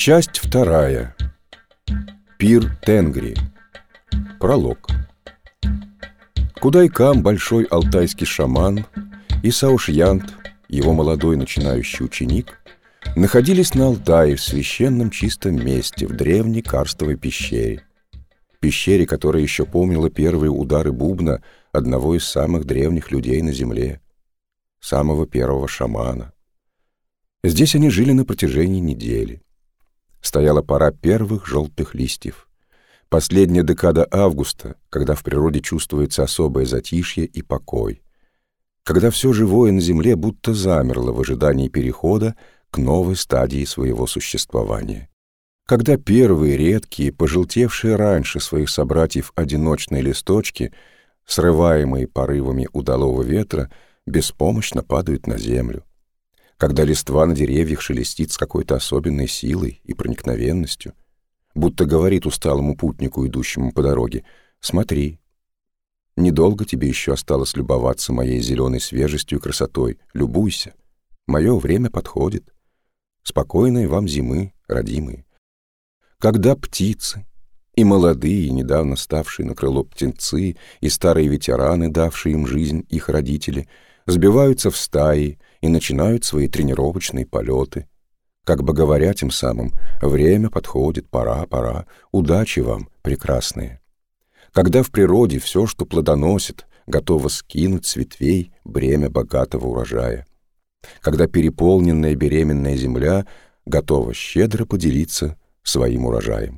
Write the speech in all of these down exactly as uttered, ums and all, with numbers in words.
Часть вторая. Пир Тенгри. Пролог. Кудай-Кам, большой алтайский шаман, и Саошьянт, его молодой начинающий ученик, находились на Алтае в священном чистом месте, в древней карстовой пещере. Пещере, которая еще помнила первые удары бубна одного из самых древних людей на земле, самого первого шамана. Здесь они жили на протяжении недели. Стояла пора первых желтых листьев. Последняя декада августа, когда в природе чувствуется особое затишье и покой. Когда все живое на земле будто замерло в ожидании перехода к новой стадии своего существования. Когда первые редкие, пожелтевшие раньше своих собратьев одиночные листочки, срываемые порывами удалого ветра, беспомощно падают на землю. Когда листва на деревьях шелестит с какой-то особенной силой и проникновенностью, будто говорит усталому путнику, идущему по дороге: «Смотри, недолго тебе еще осталось любоваться моей зеленой свежестью и красотой. Любуйся, мое время подходит. Спокойной вам зимы, родимые». Когда птицы, и молодые, и недавно ставшие на крыло птенцы, и старые ветераны, давшие им жизнь, их родители, сбиваются в стаи и начинают свои тренировочные полеты, как бы говоря тем самым: время подходит, пора, пора, удачи вам, прекрасные. Когда в природе все, что плодоносит, готово скинуть с ветвей бремя богатого урожая. Когда переполненная беременная земля готова щедро поделиться своим урожаем.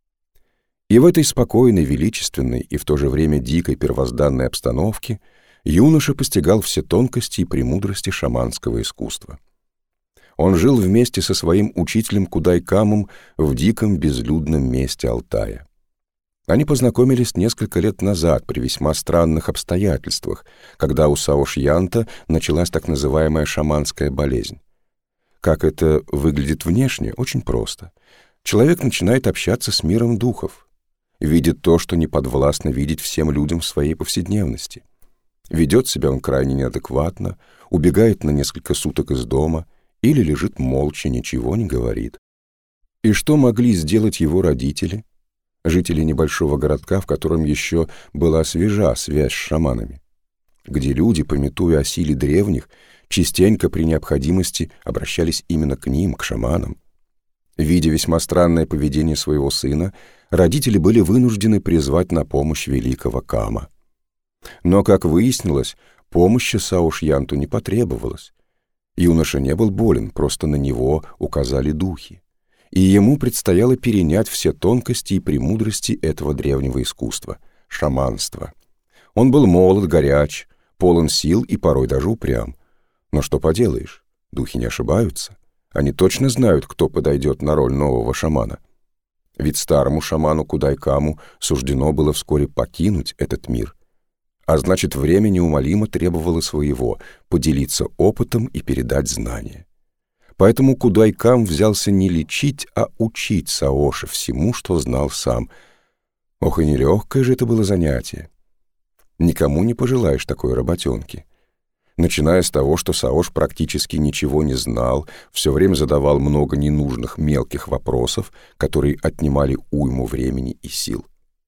И в этой спокойной, величественной и в то же время дикой первозданной обстановке юноша постигал все тонкости и премудрости шаманского искусства. Он жил вместе со своим учителем Кудай-Камом в диком безлюдном месте Алтая. Они познакомились несколько лет назад при весьма странных обстоятельствах, когда у Саошьянта началась так называемая шаманская болезнь. Как это выглядит внешне? Очень просто. Человек начинает общаться с миром духов, видит то, что не подвластно видеть всем людям в своей повседневности. Ведет себя он крайне неадекватно, убегает на несколько суток из дома или лежит молча, ничего не говорит. И что могли сделать его родители, жители небольшого городка, в котором еще была свежа связь с шаманами, где люди, памятуя о силе древних, частенько при необходимости обращались именно к ним, к шаманам. Видя весьма странное поведение своего сына, родители были вынуждены призвать на помощь великого Кама. Но, как выяснилось, помощи Саошьянту не потребовалось. Юноша не был болен, просто на него указали духи. И ему предстояло перенять все тонкости и премудрости этого древнего искусства — шаманства. Он был молод, горяч, полон сил и порой даже упрям. Но что поделаешь, духи не ошибаются. Они точно знают, кто подойдет на роль нового шамана. Ведь старому шаману Кудай-Каму суждено было вскоре покинуть этот мир. А значит, время неумолимо требовало своего — поделиться опытом и передать знания. Поэтому Кудай-Кам взялся не лечить, а учить Саоша всему, что знал сам. Ох, и нелегкое же это было занятие. Никому не пожелаешь такой работенки. Начиная с того, что Саош практически ничего не знал, все время задавал много ненужных мелких вопросов, которые отнимали уйму времени и сил.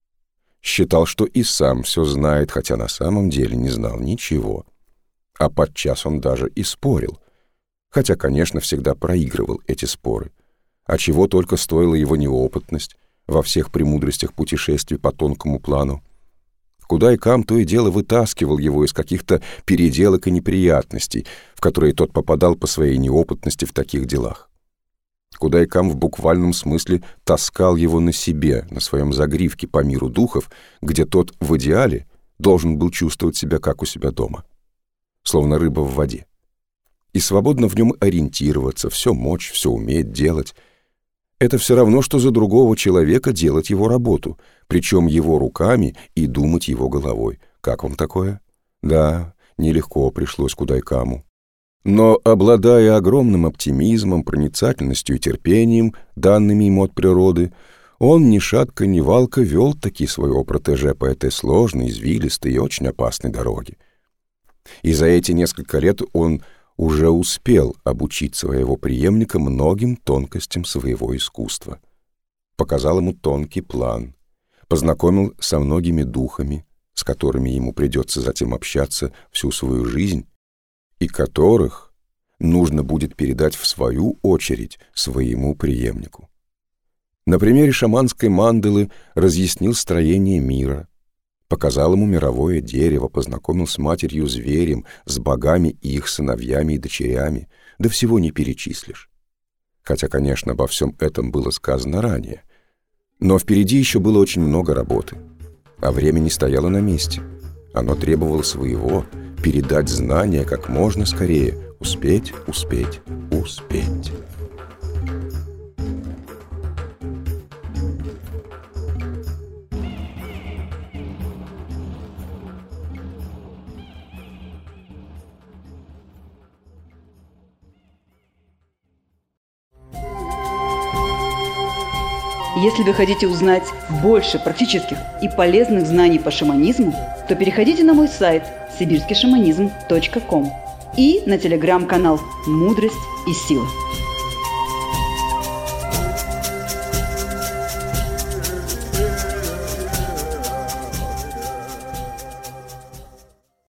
Считал, что и сам все знает, хотя на самом деле не знал ничего. А подчас он даже и спорил, хотя, конечно, всегда проигрывал эти споры. А чего только стоила его неопытность во всех премудростях путешествий по тонкому плану. Кудай-Кам то и дело вытаскивал его из каких-то переделок и неприятностей, в которые тот попадал по своей неопытности в таких делах. Кудай-Кам в буквальном смысле таскал его на себе, на своем загривке по миру духов, где тот в идеале должен был чувствовать себя как у себя дома, словно рыба в воде, и свободно в нем ориентироваться, все мочь, все уметь делать. Это все равно, что за другого человека делать его работу, причем его руками и думать его головой. Как вам такое? Да, нелегко пришлось Кудай-Каму. Но, обладая огромным оптимизмом, проницательностью и терпением, данными ему от природы, он ни шатка, ни валка вел таки своего протеже по этой сложной, извилистой и очень опасной дороге. И за эти несколько лет он уже успел обучить своего преемника многим тонкостям своего искусства. Показал ему тонкий план, познакомил со многими духами, с которыми ему придется затем общаться всю свою жизнь, и которых нужно будет передать в свою очередь своему преемнику. На примере шаманской мандалы разъяснил строение мира, показал ему мировое дерево, познакомил с матерью-зверем, с богами и их сыновьями и дочерями, да всего не перечислишь. Хотя, конечно, обо всем этом было сказано ранее, но впереди еще было очень много работы, а время не стояло на месте. Оно требовало своего, передать знания как можно скорее, успеть, успеть, успеть. Если вы хотите узнать больше практических и полезных знаний по шаманизму, то переходите на мой сайт сибирский шаманизм точка ком и на телеграм-канал «Мудрость и сила».